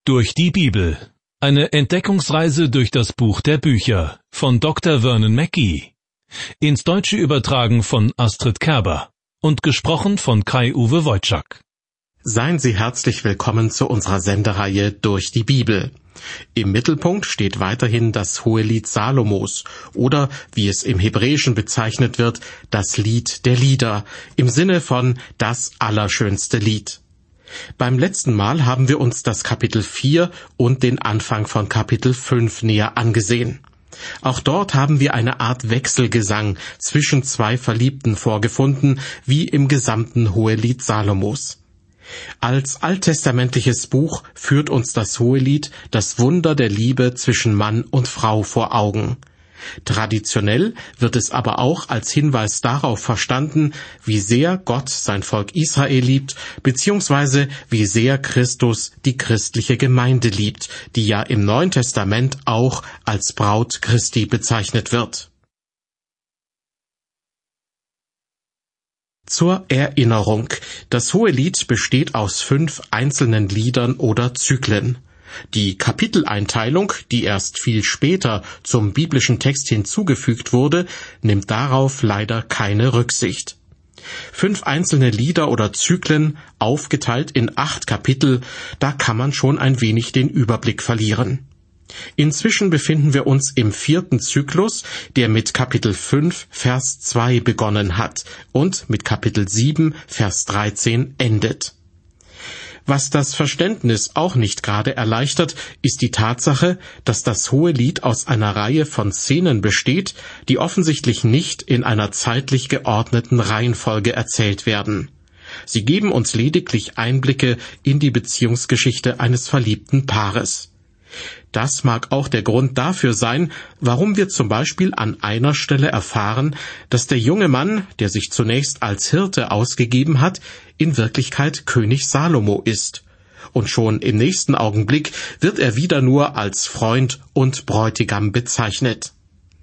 Durch die Bibel. Eine Entdeckungsreise durch das Buch der Bücher von Dr. Vernon Mackey. Ins Deutsche übertragen von Astrid Kerber und gesprochen von Kai-Uwe Wojczak. Seien Sie herzlich willkommen zu unserer Sendereihe Durch die Bibel. Im Mittelpunkt steht weiterhin das Hohelied Salomos oder, wie es im Hebräischen bezeichnet wird, das Lied der Lieder, im Sinne von das allerschönste Lied. Beim letzten Mal haben wir uns das Kapitel 4 und den Anfang von Kapitel 5 näher angesehen. Auch dort haben wir eine Art Wechselgesang zwischen zwei Verliebten vorgefunden, wie im gesamten Hohelied Salomos. Als alttestamentliches Buch führt uns das Hohelied das Wunder der Liebe zwischen Mann und Frau vor Augen. Traditionell wird es aber auch als Hinweis darauf verstanden, wie sehr Gott sein Volk Israel liebt, beziehungsweise wie sehr Christus die christliche Gemeinde liebt, die ja im Neuen Testament auch als Braut Christi bezeichnet wird. Zur Erinnerung: Das Hohelied besteht aus 5 einzelnen Liedern oder Zyklen. Die Kapiteleinteilung, die erst viel später zum biblischen Text hinzugefügt wurde, nimmt darauf leider keine Rücksicht. 5 einzelne Lieder oder Zyklen, aufgeteilt in 8 Kapitel, da kann man schon ein wenig den Überblick verlieren. Inzwischen befinden wir uns im 4. Zyklus, der mit Kapitel 5, Vers 2 begonnen hat und mit Kapitel 7, Vers 13 endet. Was das Verständnis auch nicht gerade erleichtert, ist die Tatsache, dass das Hohelied aus einer Reihe von Szenen besteht, die offensichtlich nicht in einer zeitlich geordneten Reihenfolge erzählt werden. Sie geben uns lediglich Einblicke in die Beziehungsgeschichte eines verliebten Paares. Das mag auch der Grund dafür sein, warum wir zum Beispiel an einer Stelle erfahren, dass der junge Mann, der sich zunächst als Hirte ausgegeben hat, in Wirklichkeit König Salomo ist. Und schon im nächsten Augenblick wird er wieder nur als Freund und Bräutigam bezeichnet.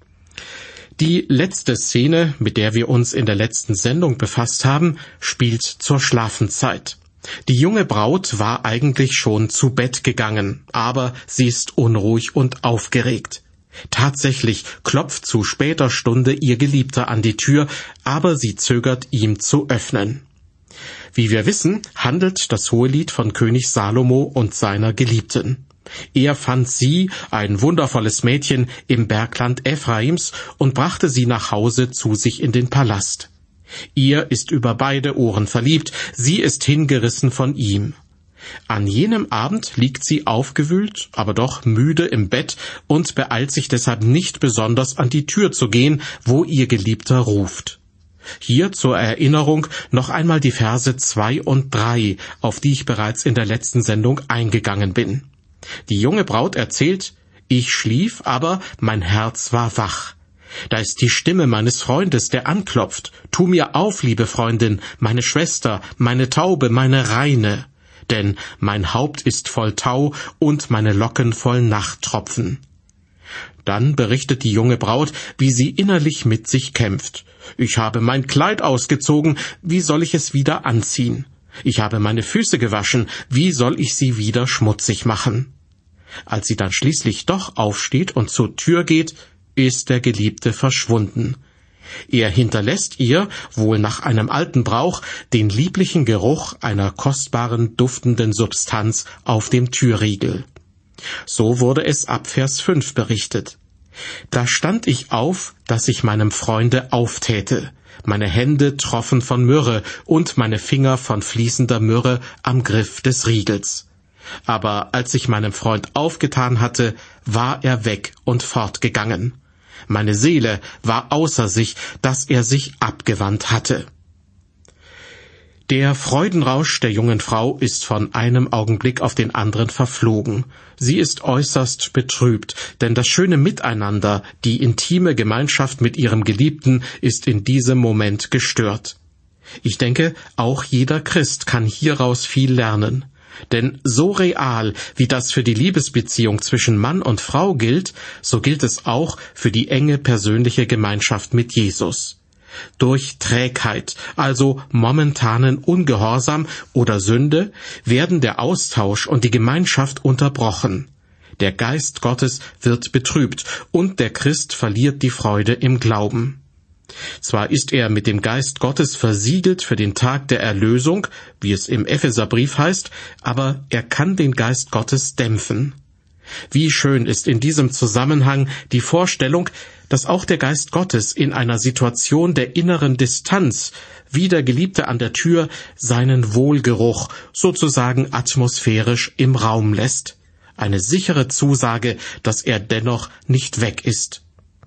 Die letzte Szene, mit der wir uns in der letzten Sendung befasst haben, spielt zur Schlafenszeit. Die junge Braut war eigentlich schon zu Bett gegangen, aber sie ist unruhig und aufgeregt. Tatsächlich klopft zu später Stunde ihr Geliebter an die Tür, aber sie zögert, ihm zu öffnen. Wie wir wissen, handelt das Hohelied von König Salomo und seiner Geliebten. Er fand sie, ein wundervolles Mädchen, im Bergland Ephraims und brachte sie nach Hause zu sich in den Palast. Ihr ist über beide Ohren verliebt, sie ist hingerissen von ihm. An jenem Abend liegt sie aufgewühlt, aber doch müde im Bett und beeilt sich deshalb nicht besonders an die Tür zu gehen, wo ihr Geliebter ruft. Hier zur Erinnerung noch einmal die Verse 2 und 3, auf die ich bereits in der letzten Sendung eingegangen bin. Die junge Braut erzählt: Ich schlief, aber mein Herz war wach. Da ist die Stimme meines Freundes, der anklopft. Tu mir auf, liebe Freundin, meine Schwester, meine Taube, meine Reine. Denn mein Haupt ist voll Tau und meine Locken voll Nachttropfen. Dann berichtet die junge Braut, wie sie innerlich mit sich kämpft. Ich habe mein Kleid ausgezogen, wie soll ich es wieder anziehen? Ich habe meine Füße gewaschen, wie soll ich sie wieder schmutzig machen? Als sie dann schließlich doch aufsteht und zur Tür geht, ist der Geliebte verschwunden. Er hinterlässt ihr, wohl nach einem alten Brauch, den lieblichen Geruch einer kostbaren, duftenden Substanz auf dem Türriegel. So wurde es ab Vers 5 berichtet. Da stand ich auf, dass ich meinem Freunde auftäte. Meine Hände troffen von Myrrhe und meine Finger von fließender Myrrhe am Griff des Riegels. Aber als ich meinem Freund aufgetan hatte, war er weg und fortgegangen. Meine Seele war außer sich, dass er sich abgewandt hatte. Der Freudenrausch der jungen Frau ist von einem Augenblick auf den anderen verflogen. Sie ist äußerst betrübt, denn das schöne Miteinander, die intime Gemeinschaft mit ihrem Geliebten ist in diesem Moment gestört. Ich denke, auch jeder Christ kann hieraus viel lernen. Denn so real, wie das für die Liebesbeziehung zwischen Mann und Frau gilt, so gilt es auch für die enge persönliche Gemeinschaft mit Jesus. Durch Trägheit, also momentanen Ungehorsam oder Sünde, werden der Austausch und die Gemeinschaft unterbrochen. Der Geist Gottes wird betrübt und der Christ verliert die Freude im Glauben. Zwar ist er mit dem Geist Gottes versiegelt für den Tag der Erlösung, wie es im Epheserbrief heißt, aber er kann den Geist Gottes dämpfen. Wie schön ist in diesem Zusammenhang die Vorstellung, dass auch der Geist Gottes in einer Situation der inneren Distanz, wie der Geliebte an der Tür, seinen Wohlgeruch sozusagen atmosphärisch im Raum lässt. Eine sichere Zusage, dass er dennoch nicht weg ist.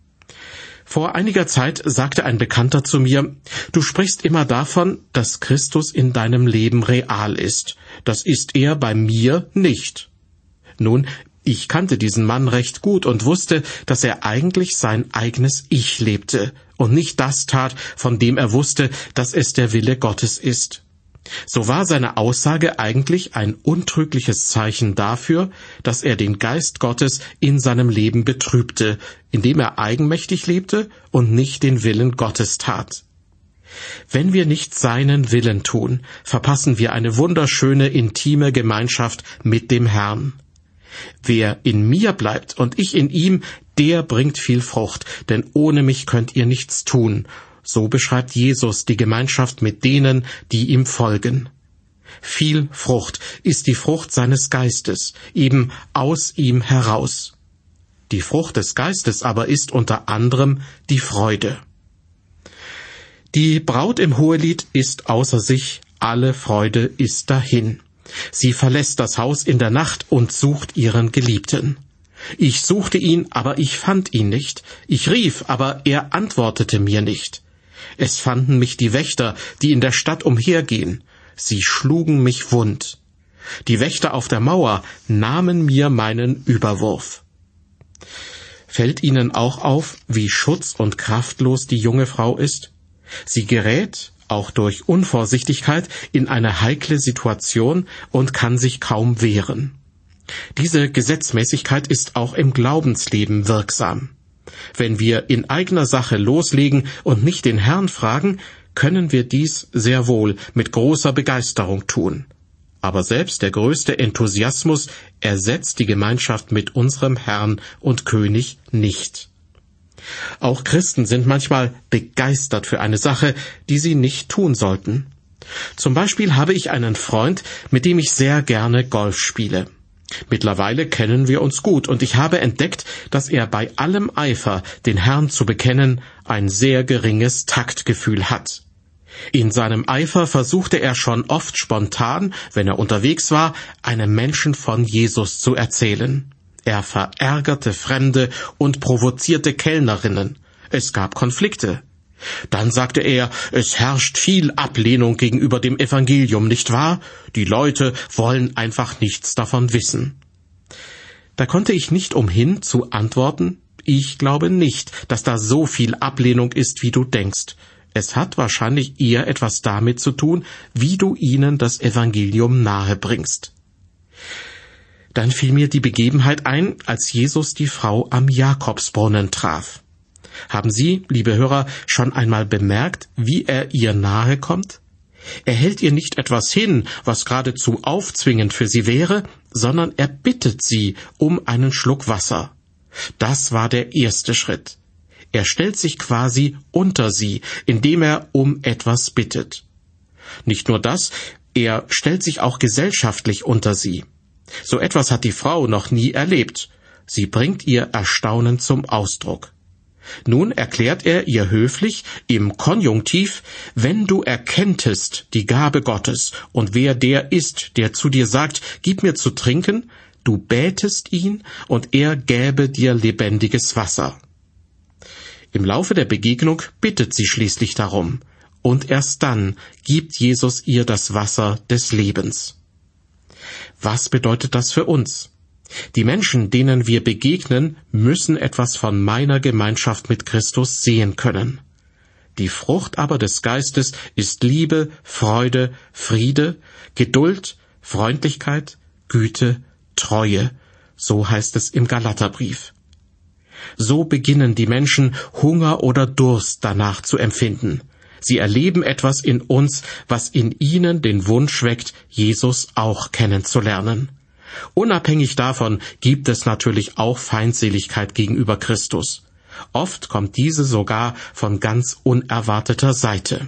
Vor einiger Zeit sagte ein Bekannter zu mir, du sprichst immer davon, dass Christus in deinem Leben real ist. Das ist er bei mir nicht. Nun, ich kannte diesen Mann recht gut und wusste, dass er eigentlich sein eigenes Ich lebte und nicht das tat, von dem er wusste, dass es der Wille Gottes ist. So war seine Aussage eigentlich ein untrügliches Zeichen dafür, dass er den Geist Gottes in seinem Leben betrübte, indem er eigenmächtig lebte und nicht den Willen Gottes tat. Wenn wir nicht seinen Willen tun, verpassen wir eine wunderschöne, intime Gemeinschaft mit dem Herrn. Wer in mir bleibt und ich in ihm, der bringt viel Frucht, denn ohne mich könnt ihr nichts tun. So beschreibt Jesus die Gemeinschaft mit denen, die ihm folgen. Viel Frucht ist die Frucht seines Geistes, eben aus ihm heraus. Die Frucht des Geistes aber ist unter anderem die Freude. Die Braut im Hohelied ist außer sich, alle Freude ist dahin. Sie verlässt das Haus in der Nacht und sucht ihren Geliebten. Ich suchte ihn, aber ich fand ihn nicht. Ich rief, aber er antwortete mir nicht. Es fanden mich die Wächter, die in der Stadt umhergehen. Sie schlugen mich wund. Die Wächter auf der Mauer nahmen mir meinen Überwurf. Fällt Ihnen auch auf, wie schutz- und kraftlos die junge Frau ist? Sie gerät, auch durch Unvorsichtigkeit, in eine heikle Situation und kann sich kaum wehren. Diese Gesetzmäßigkeit ist auch im Glaubensleben wirksam. Wenn wir in eigener Sache loslegen und nicht den Herrn fragen, können wir dies sehr wohl mit großer Begeisterung tun. Aber selbst der größte Enthusiasmus ersetzt die Gemeinschaft mit unserem Herrn und König nicht. Auch Christen sind manchmal begeistert für eine Sache, die sie nicht tun sollten. Zum Beispiel habe ich einen Freund, mit dem ich sehr gerne Golf spiele. Mittlerweile kennen wir uns gut und ich habe entdeckt, dass er bei allem Eifer, den Herrn zu bekennen, ein sehr geringes Taktgefühl hat. In seinem Eifer versuchte er schon oft spontan, wenn er unterwegs war, einem Menschen von Jesus zu erzählen. Er verärgerte Fremde und provozierte Kellnerinnen. Es gab Konflikte. Dann sagte er, es herrscht viel Ablehnung gegenüber dem Evangelium, nicht wahr? Die Leute wollen einfach nichts davon wissen. Da konnte ich nicht umhin zu antworten, ich glaube nicht, dass da so viel Ablehnung ist, wie du denkst. Es hat wahrscheinlich eher etwas damit zu tun, wie du ihnen das Evangelium nahe bringst. Dann fiel mir die Begebenheit ein, als Jesus die Frau am Jakobsbrunnen traf. Haben Sie, liebe Hörer, schon einmal bemerkt, wie er ihr nahe kommt? Er hält ihr nicht etwas hin, was geradezu aufzwingend für sie wäre, sondern er bittet sie um einen Schluck Wasser. Das war der erste Schritt. Er stellt sich quasi unter sie, indem er um etwas bittet. Nicht nur das, er stellt sich auch gesellschaftlich unter sie. So etwas hat die Frau noch nie erlebt. Sie bringt ihr Erstaunen zum Ausdruck. Nun erklärt er ihr höflich im Konjunktiv, wenn du erkenntest die Gabe Gottes und wer der ist, der zu dir sagt, gib mir zu trinken, du bätest ihn und er gäbe dir lebendiges Wasser. Im Laufe der Begegnung bittet sie schließlich darum und erst dann gibt Jesus ihr das Wasser des Lebens. Was bedeutet das für uns? Die Menschen, denen wir begegnen, müssen etwas von meiner Gemeinschaft mit Christus sehen können. Die Frucht aber des Geistes ist Liebe, Freude, Friede, Geduld, Freundlichkeit, Güte, Treue. So heißt es im Galaterbrief. So beginnen die Menschen, Hunger oder Durst danach zu empfinden. Sie erleben etwas in uns, was in ihnen den Wunsch weckt, Jesus auch kennenzulernen. Unabhängig davon gibt es natürlich auch Feindseligkeit gegenüber Christus. Oft kommt diese sogar von ganz unerwarteter Seite.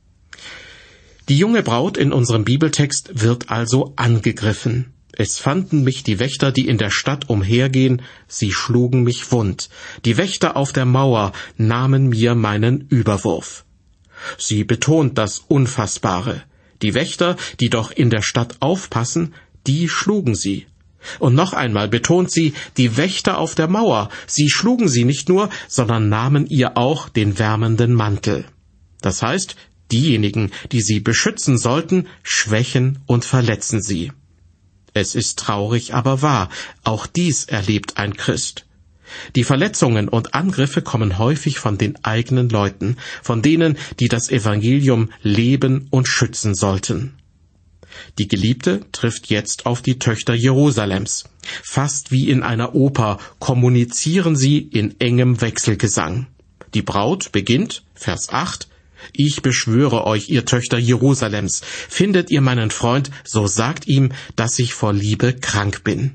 Die junge Braut in unserem Bibeltext wird also angegriffen. Es fanden mich die Wächter, die in der Stadt umhergehen, sie schlugen mich wund. Die Wächter auf der Mauer nahmen mir meinen Überwurf. Sie betont das Unfassbare. Die Wächter, die doch in der Stadt aufpassen, die schlugen sie. Und noch einmal betont sie, die Wächter auf der Mauer, sie schlugen sie nicht nur, sondern nahmen ihr auch den wärmenden Mantel. Das heißt, diejenigen, die sie beschützen sollten, schwächen und verletzen sie. Es ist traurig, aber wahr, auch dies erlebt ein Christ. Die Verletzungen und Angriffe kommen häufig von den eigenen Leuten, von denen, die das Evangelium leben und schützen sollten. Die Geliebte trifft jetzt auf die Töchter Jerusalems. Fast wie in einer Oper kommunizieren sie in engem Wechselgesang. Die Braut beginnt, Vers 8, »Ich beschwöre euch, ihr Töchter Jerusalems, findet ihr meinen Freund, so sagt ihm, dass ich vor Liebe krank bin.«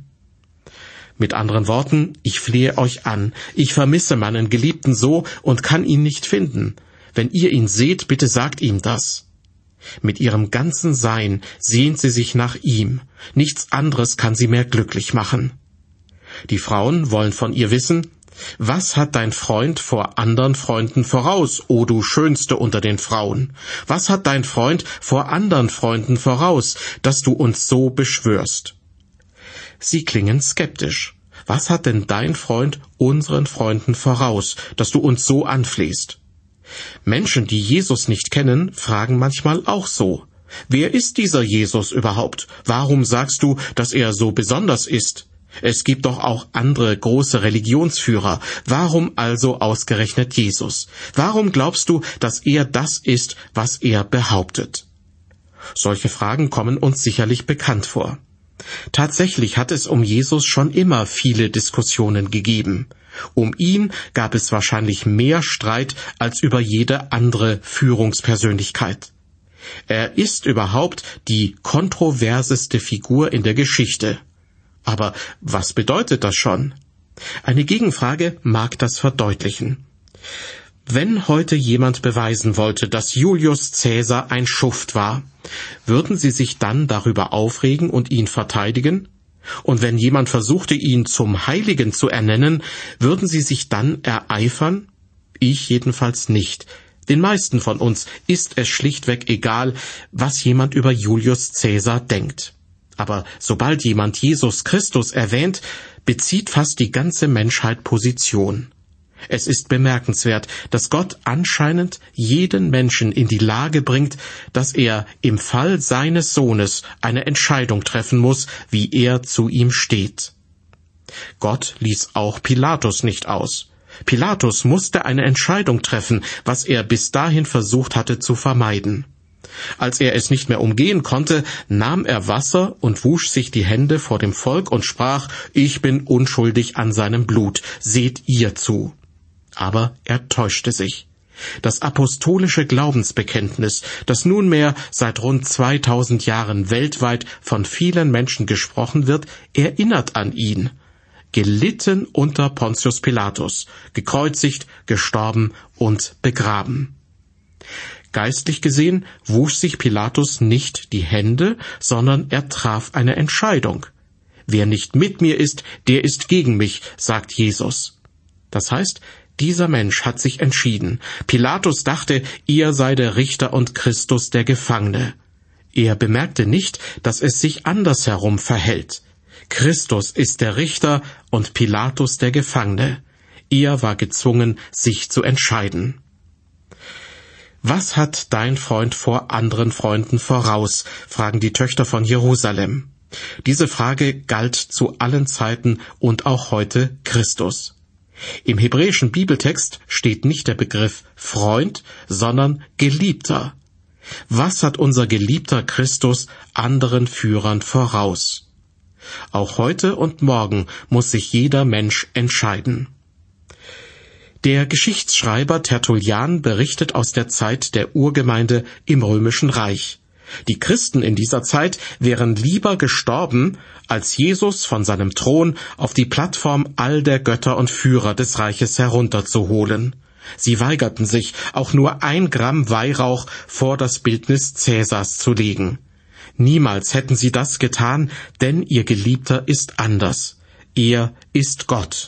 Mit anderen Worten, ich flehe euch an, ich vermisse meinen Geliebten so und kann ihn nicht finden. Wenn ihr ihn seht, bitte sagt ihm das. Mit ihrem ganzen Sein sehnt sie sich nach ihm. Nichts anderes kann sie mehr glücklich machen. Die Frauen wollen von ihr wissen, was hat dein Freund vor anderen Freunden voraus, o du Schönste unter den Frauen? Was hat dein Freund vor anderen Freunden voraus, dass du uns so beschwörst? Sie klingen skeptisch. Was hat denn dein Freund unseren Freunden voraus, dass du uns so anflehst? Menschen, die Jesus nicht kennen, fragen manchmal auch so. Wer ist dieser Jesus überhaupt? Warum sagst du, dass er so besonders ist? Es gibt doch auch andere große Religionsführer. Warum also ausgerechnet Jesus? Warum glaubst du, dass er das ist, was er behauptet? Solche Fragen kommen uns sicherlich bekannt vor. Tatsächlich hat es um Jesus schon immer viele Diskussionen gegeben. Um ihn gab es wahrscheinlich mehr Streit als über jede andere Führungspersönlichkeit. Er ist überhaupt die kontroverseste Figur in der Geschichte. Aber was bedeutet das schon? Eine Gegenfrage mag das verdeutlichen. Wenn heute jemand beweisen wollte, dass Julius Caesar ein Schuft war, würden Sie sich dann darüber aufregen und ihn verteidigen? Und wenn jemand versuchte, ihn zum Heiligen zu ernennen, würden Sie sich dann ereifern? Ich jedenfalls nicht. Den meisten von uns ist es schlichtweg egal, was jemand über Julius Caesar denkt. Aber sobald jemand Jesus Christus erwähnt, bezieht fast die ganze Menschheit Position. Es ist bemerkenswert, dass Gott anscheinend jeden Menschen in die Lage bringt, dass er im Fall seines Sohnes eine Entscheidung treffen muss, wie er zu ihm steht. Gott ließ auch Pilatus nicht aus. Pilatus musste eine Entscheidung treffen, was er bis dahin versucht hatte zu vermeiden. Als er es nicht mehr umgehen konnte, nahm er Wasser und wusch sich die Hände vor dem Volk und sprach, ich bin unschuldig an seinem Blut, seht ihr zu. Aber er täuschte sich. Das apostolische Glaubensbekenntnis, das nunmehr seit rund 2000 Jahren weltweit von vielen Menschen gesprochen wird, erinnert an ihn. Gelitten unter Pontius Pilatus, gekreuzigt, gestorben und begraben. Geistlich gesehen wusch sich Pilatus nicht die Hände, sondern er traf eine Entscheidung. Wer nicht mit mir ist, der ist gegen mich, sagt Jesus. Das heißt, dieser Mensch hat sich entschieden. Pilatus dachte, er sei der Richter und Christus der Gefangene. Er bemerkte nicht, dass es sich andersherum verhält. Christus ist der Richter und Pilatus der Gefangene. Er war gezwungen, sich zu entscheiden. Was hat dein Freund vor anderen Freunden voraus? Fragen die Töchter von Jerusalem. Diese Frage galt zu allen Zeiten und auch heute Christus. Im hebräischen Bibeltext steht nicht der Begriff Freund, sondern Geliebter. Was hat unser geliebter Christus anderen Führern voraus? Auch heute und morgen muss sich jeder Mensch entscheiden. Der Geschichtsschreiber Tertullian berichtet aus der Zeit der Urgemeinde im Römischen Reich. Die Christen in dieser Zeit wären lieber gestorben, als Jesus von seinem Thron auf die Plattform all der Götter und Führer des Reiches herunterzuholen. Sie weigerten sich, auch nur 1 Gramm Weihrauch vor das Bildnis Cäsars zu legen. Niemals hätten sie das getan, denn ihr Geliebter ist anders. Er ist Gott.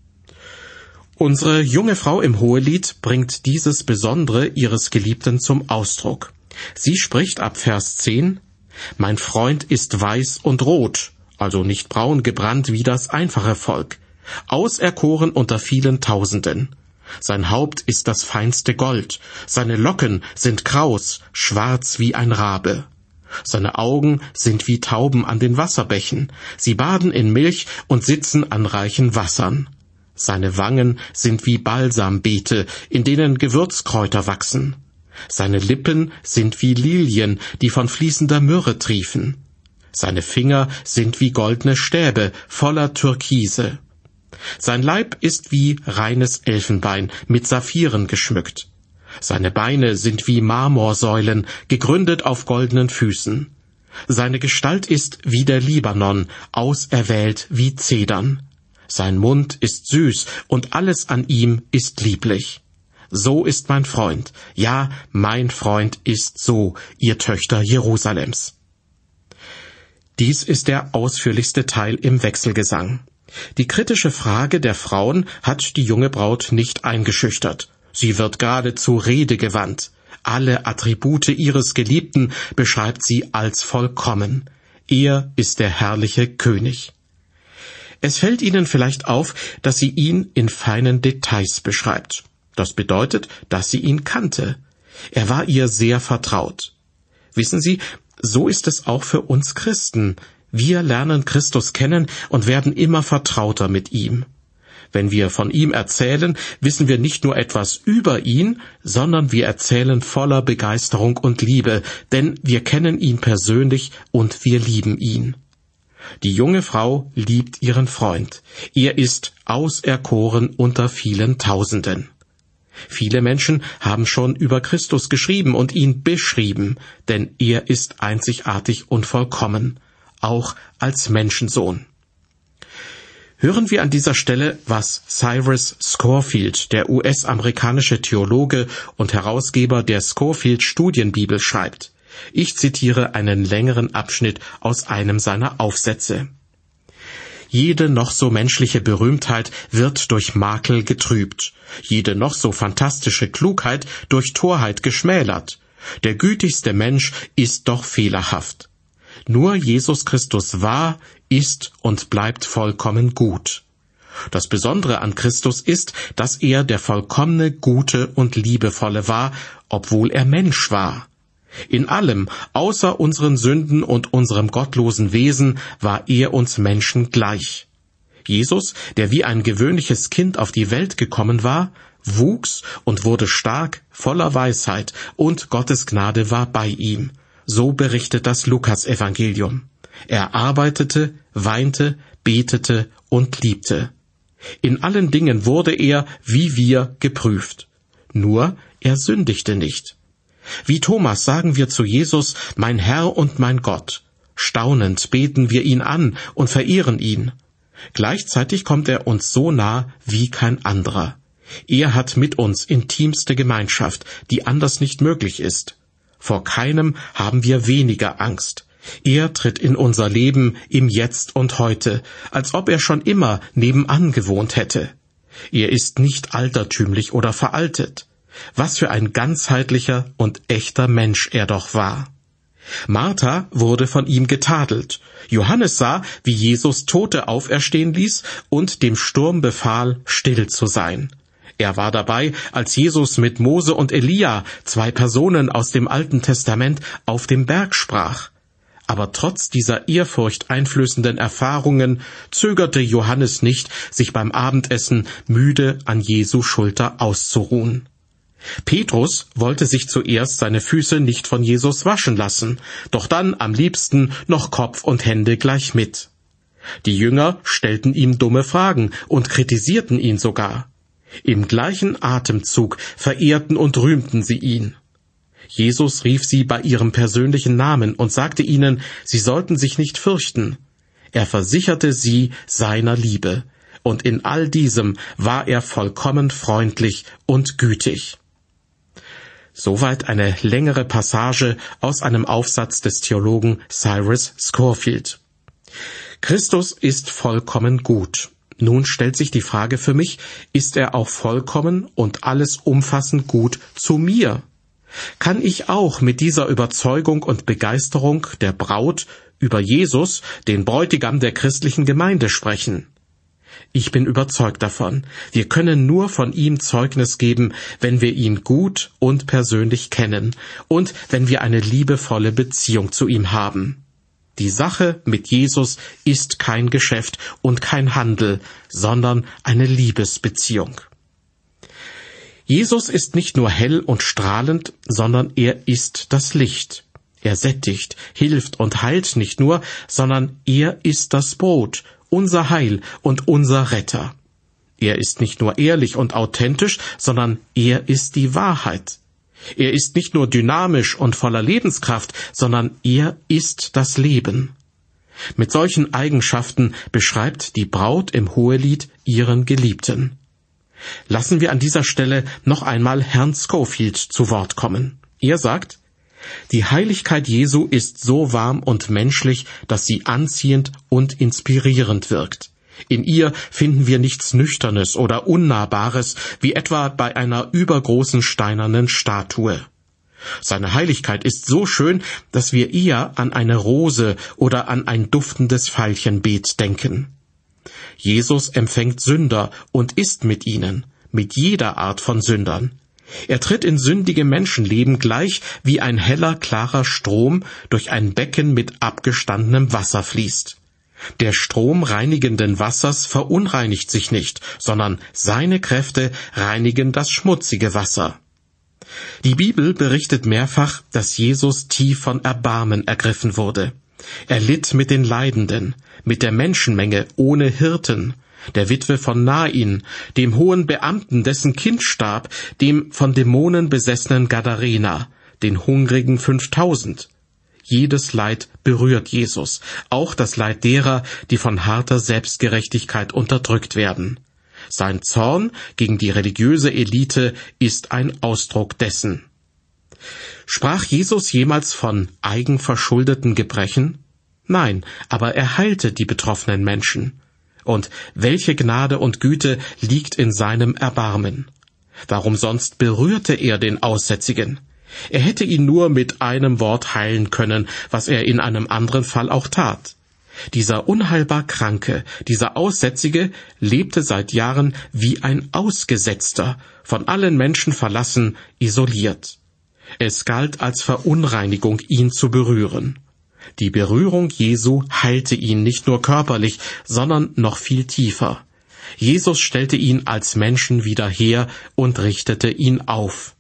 Unsere junge Frau im Hohelied bringt dieses Besondere ihres Geliebten zum Ausdruck. Sie spricht ab Vers 10, »Mein Freund ist weiß und rot, also nicht braun gebrannt wie das einfache Volk, auserkoren unter vielen Tausenden. Sein Haupt ist das feinste Gold, seine Locken sind kraus, schwarz wie ein Rabe. Seine Augen sind wie Tauben an den Wasserbächen, sie baden in Milch und sitzen an reichen Wassern. Seine Wangen sind wie Balsambeete, in denen Gewürzkräuter wachsen. Seine Lippen sind wie Lilien, die von fließender Myrrhe triefen. Seine Finger sind wie goldene Stäbe, voller Türkise. Sein Leib ist wie reines Elfenbein, mit Saphiren geschmückt. Seine Beine sind wie Marmorsäulen, gegründet auf goldenen Füßen. Seine Gestalt ist wie der Libanon, auserwählt wie Zedern. Sein Mund ist süß und alles an ihm ist lieblich. So ist mein Freund, ja, mein Freund ist so, ihr Töchter Jerusalems.« Dies ist der ausführlichste Teil im Wechselgesang. Die kritische Frage der Frauen hat die junge Braut nicht eingeschüchtert. Sie wird geradezu redegewandt. Alle Attribute ihres Geliebten beschreibt sie als vollkommen. Er ist der herrliche König. Es fällt Ihnen vielleicht auf, dass sie ihn in feinen Details beschreibt. Das bedeutet, dass sie ihn kannte. Er war ihr sehr vertraut. Wissen Sie, so ist es auch für uns Christen. Wir lernen Christus kennen und werden immer vertrauter mit ihm. Wenn wir von ihm erzählen, wissen wir nicht nur etwas über ihn, sondern wir erzählen voller Begeisterung und Liebe, denn wir kennen ihn persönlich und wir lieben ihn. Die junge Frau liebt ihren Freund. Er ist auserkoren unter vielen Tausenden. Viele Menschen haben schon über Christus geschrieben und ihn beschrieben, denn er ist einzigartig und vollkommen, auch als Menschensohn. Hören wir an dieser Stelle, was Cyrus Scofield, der US-amerikanische Theologe und Herausgeber der Scofield-Studienbibel, schreibt. Ich zitiere einen längeren Abschnitt aus einem seiner Aufsätze. Jede noch so menschliche Berühmtheit wird durch Makel getrübt, jede noch so fantastische Klugheit durch Torheit geschmälert. Der gütigste Mensch ist doch fehlerhaft. Nur Jesus Christus war, ist und bleibt vollkommen gut. Das Besondere an Christus ist, dass er der vollkommene, gute und liebevolle war, obwohl er Mensch war. In allem, außer unseren Sünden und unserem gottlosen Wesen, war er uns Menschen gleich. Jesus, der wie ein gewöhnliches Kind auf die Welt gekommen war, wuchs und wurde stark, voller Weisheit, und Gottes Gnade war bei ihm. So berichtet das Lukas-Evangelium. Er arbeitete, weinte, betete und liebte. In allen Dingen wurde er, wie wir, geprüft. Nur, er sündigte nicht. Wie Thomas sagen wir zu Jesus, mein Herr und mein Gott. Staunend beten wir ihn an und verehren ihn. Gleichzeitig kommt er uns so nah wie kein anderer. Er hat mit uns intimste Gemeinschaft, die anders nicht möglich ist. Vor keinem haben wir weniger Angst. Er tritt in unser Leben im Jetzt und Heute, als ob er schon immer nebenan gewohnt hätte. Er ist nicht altertümlich oder veraltet. Was für ein ganzheitlicher und echter Mensch er doch war. Martha wurde von ihm getadelt. Johannes sah, wie Jesus Tote auferstehen ließ und dem Sturm befahl, still zu sein. Er war dabei, als Jesus mit Mose und Elia, 2 Personen aus dem Alten Testament, auf dem Berg sprach. Aber trotz dieser ehrfurchteinflößenden Erfahrungen zögerte Johannes nicht, sich beim Abendessen müde an Jesu Schulter auszuruhen. Petrus wollte sich zuerst seine Füße nicht von Jesus waschen lassen, doch dann am liebsten noch Kopf und Hände gleich mit. Die Jünger stellten ihm dumme Fragen und kritisierten ihn sogar. Im gleichen Atemzug verehrten und rühmten sie ihn. Jesus rief sie bei ihrem persönlichen Namen und sagte ihnen, sie sollten sich nicht fürchten. Er versicherte sie seiner Liebe, und in all diesem war er vollkommen freundlich und gütig. Soweit eine längere Passage aus einem Aufsatz des Theologen Cyrus Scofield. Christus ist vollkommen gut. Nun stellt sich die Frage für mich, ist er auch vollkommen und alles umfassend gut zu mir? Kann ich auch mit dieser Überzeugung und Begeisterung der Braut über Jesus, den Bräutigam der christlichen Gemeinde, sprechen? Ich bin überzeugt davon, wir können nur von ihm Zeugnis geben, wenn wir ihn gut und persönlich kennen und wenn wir eine liebevolle Beziehung zu ihm haben. Die Sache mit Jesus ist kein Geschäft und kein Handel, sondern eine Liebesbeziehung. Jesus ist nicht nur hell und strahlend, sondern er ist das Licht. Er sättigt, hilft und heilt nicht nur, sondern er ist das Brot, unser Heil und unser Retter. Er ist nicht nur ehrlich und authentisch, sondern er ist die Wahrheit. Er ist nicht nur dynamisch und voller Lebenskraft, sondern er ist das Leben. Mit solchen Eigenschaften beschreibt die Braut im Hohelied ihren Geliebten. Lassen wir an dieser Stelle noch einmal Herrn Scofield zu Wort kommen. Er sagt, die Heiligkeit Jesu ist so warm und menschlich, dass sie anziehend und inspirierend wirkt. In ihr finden wir nichts Nüchternes oder Unnahbares, wie etwa bei einer übergroßen steinernen Statue. Seine Heiligkeit ist so schön, dass wir eher an eine Rose oder an ein duftendes Veilchenbeet denken. Jesus empfängt Sünder und ist mit ihnen, mit jeder Art von Sündern. Er tritt in sündige Menschenleben gleich, wie ein heller, klarer Strom durch ein Becken mit abgestandenem Wasser fließt. Der Strom reinigenden Wassers verunreinigt sich nicht, sondern seine Kräfte reinigen das schmutzige Wasser. Die Bibel berichtet mehrfach, dass Jesus tief von Erbarmen ergriffen wurde. Er litt mit den Leidenden, mit der Menschenmenge ohne Hirten, der Witwe von Nain, dem hohen Beamten, dessen Kind starb, dem von Dämonen besessenen Gadarena, den hungrigen 5000. Jedes Leid berührt Jesus, auch das Leid derer, die von harter Selbstgerechtigkeit unterdrückt werden. Sein Zorn gegen die religiöse Elite ist ein Ausdruck dessen. Sprach Jesus jemals von eigenverschuldeten Gebrechen? Nein, aber er heilte die betroffenen Menschen. Und welche Gnade und Güte liegt in seinem Erbarmen? Warum sonst berührte er den Aussätzigen? Er hätte ihn nur mit einem Wort heilen können, was er in einem anderen Fall auch tat. Dieser unheilbar Kranke, dieser Aussätzige, lebte seit Jahren wie ein Ausgesetzter, von allen Menschen verlassen, isoliert. Es galt als Verunreinigung, ihn zu berühren. Die Berührung Jesu heilte ihn nicht nur körperlich, sondern noch viel tiefer. Jesus stellte ihn als Menschen wieder her und richtete ihn auf.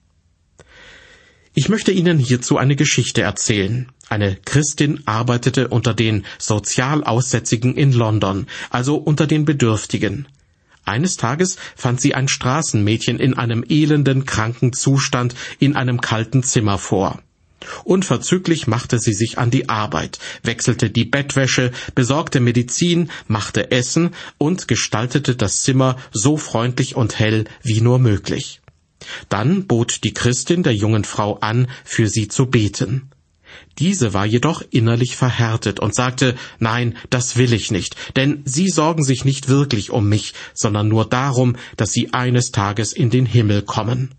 Ich möchte Ihnen hierzu eine Geschichte erzählen. Eine Christin arbeitete unter den Sozialaussätzigen in London, also unter den Bedürftigen. Eines Tages fand sie ein Straßenmädchen in einem elenden, kranken Zustand in einem kalten Zimmer vor. Unverzüglich machte sie sich an die Arbeit, wechselte die Bettwäsche, besorgte Medizin, machte Essen und gestaltete das Zimmer so freundlich und hell wie nur möglich. Dann bot die Christin der jungen Frau an, für sie zu beten. Diese war jedoch innerlich verhärtet und sagte, nein, das will ich nicht, denn Sie sorgen sich nicht wirklich um mich, sondern nur darum, dass Sie eines Tages in den Himmel kommen.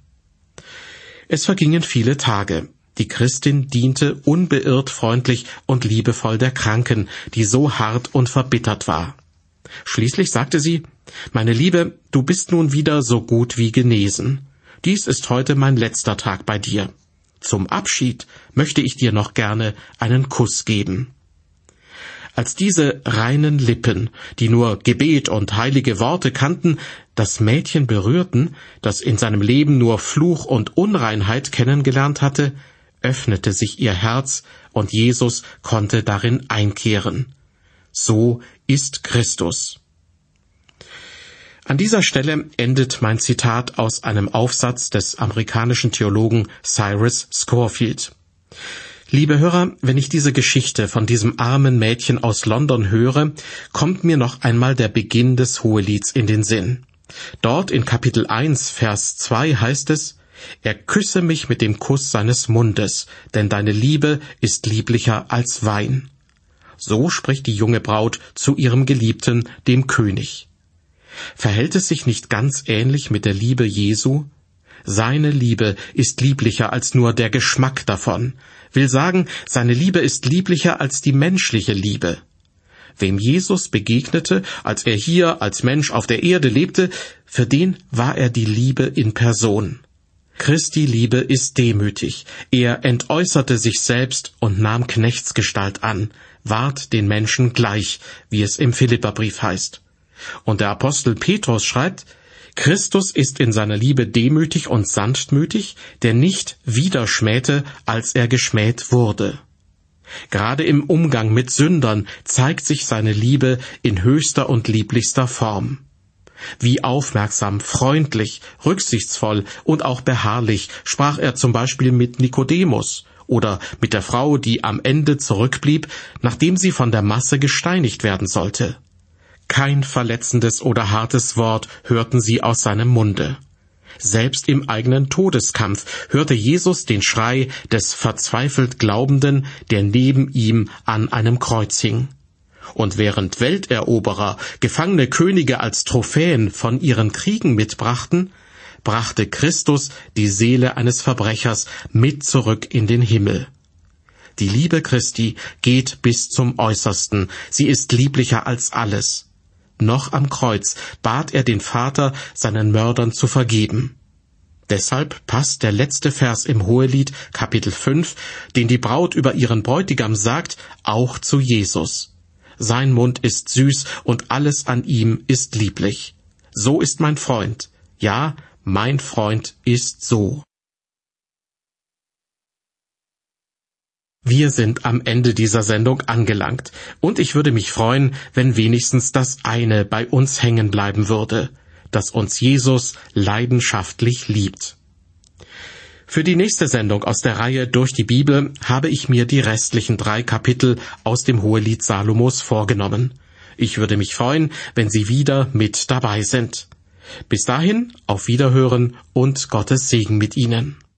Es vergingen viele Tage. Die Christin diente unbeirrt freundlich und liebevoll der Kranken, die so hart und verbittert war. Schließlich sagte sie, »Meine Liebe, du bist nun wieder so gut wie genesen. Dies ist heute mein letzter Tag bei dir. Zum Abschied möchte ich dir noch gerne einen Kuss geben.« Als diese reinen Lippen, die nur Gebet und heilige Worte kannten, das Mädchen berührten, das in seinem Leben nur Fluch und Unreinheit kennengelernt hatte, öffnete sich ihr Herz und Jesus konnte darin einkehren. So ist Christus. An dieser Stelle endet mein Zitat aus einem Aufsatz des amerikanischen Theologen Cyrus Scofield. Liebe Hörer, wenn ich diese Geschichte von diesem armen Mädchen aus London höre, kommt mir noch einmal der Beginn des Hohelieds in den Sinn. Dort in Kapitel 1, Vers 2 heißt es: Er küsse mich mit dem Kuss seines Mundes, denn deine Liebe ist lieblicher als Wein. So spricht die junge Braut zu ihrem Geliebten, dem König. Verhält es sich nicht ganz ähnlich mit der Liebe Jesu? Seine Liebe ist lieblicher als nur der Geschmack davon. Will sagen, seine Liebe ist lieblicher als die menschliche Liebe. Wem Jesus begegnete, als er hier als Mensch auf der Erde lebte, für den war er die Liebe in Person. Christi Liebe ist demütig. Er entäußerte sich selbst und nahm Knechtsgestalt an, ward den Menschen gleich, wie es im Philipperbrief heißt. Und der Apostel Petrus schreibt: Christus ist in seiner Liebe demütig und sanftmütig, der nicht widerschmähte, als er geschmäht wurde. Gerade im Umgang mit Sündern zeigt sich seine Liebe in höchster und lieblichster Form. Wie aufmerksam, freundlich, rücksichtsvoll und auch beharrlich sprach er zum Beispiel mit Nikodemus oder mit der Frau, die am Ende zurückblieb, nachdem sie von der Masse gesteinigt werden sollte. Kein verletzendes oder hartes Wort hörten sie aus seinem Munde. Selbst im eigenen Todeskampf hörte Jesus den Schrei des verzweifelt Glaubenden, der neben ihm an einem Kreuz hing. Und während Welteroberer gefangene Könige als Trophäen von ihren Kriegen mitbrachten, brachte Christus die Seele eines Verbrechers mit zurück in den Himmel. Die Liebe Christi geht bis zum Äußersten, sie ist lieblicher als alles. Noch am Kreuz bat er den Vater, seinen Mördern zu vergeben. Deshalb passt der letzte Vers im Hohelied, Kapitel 5, den die Braut über ihren Bräutigam sagt, auch zu Jesus. Sein Mund ist süß und alles an ihm ist lieblich. So ist mein Freund. Ja, mein Freund ist so. Wir sind am Ende dieser Sendung angelangt, und ich würde mich freuen, wenn wenigstens das eine bei uns hängen bleiben würde, dass uns Jesus leidenschaftlich liebt. Für die nächste Sendung aus der Reihe Durch die Bibel habe ich mir die restlichen 3 Kapitel aus dem Hohelied Salomos vorgenommen. Ich würde mich freuen, wenn Sie wieder mit dabei sind. Bis dahin, auf Wiederhören und Gottes Segen mit Ihnen.